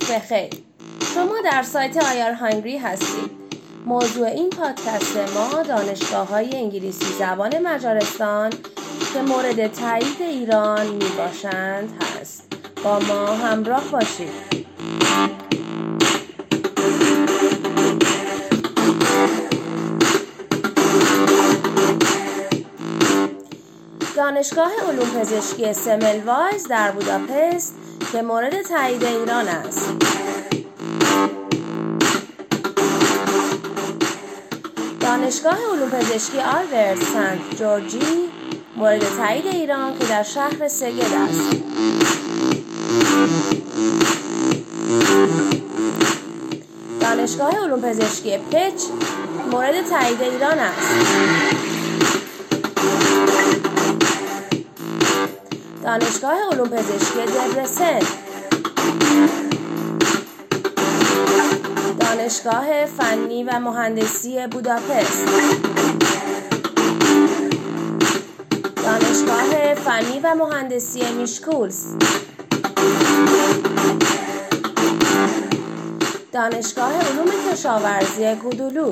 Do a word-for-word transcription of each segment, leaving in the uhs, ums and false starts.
وقت بخیر. شما در سایت آیار هانگری هستید. موضوع این پادکست ما دانشگاه‌های انگلیسی زبان مجارستان که مورد تایید ایران می باشند هست. با ما همراه باشید. دانشگاه علوم پزشکی سملوایز در بوداپست که مورد تایید ایران است. دانشگاه علوم پزشکی آلبرت سنت جورجی مورد تایید ایران که در شهر سگد است. دانشگاه علوم پزشکی پچ مورد تایید ایران است. دانشگاه علوم پزشکی دبرسن، دانشگاه فنی و مهندسی بوداپست، دانشگاه فنی و مهندسی میشکولس، دانشگاه علوم کشاورزی گودولو،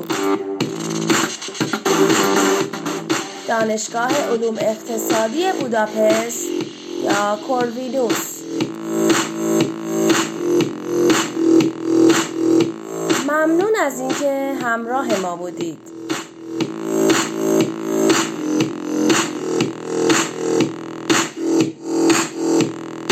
دانشگاه علوم اقتصادی بوداپست یا کوروینوس. ممنون از اینکه همراه ما بودید.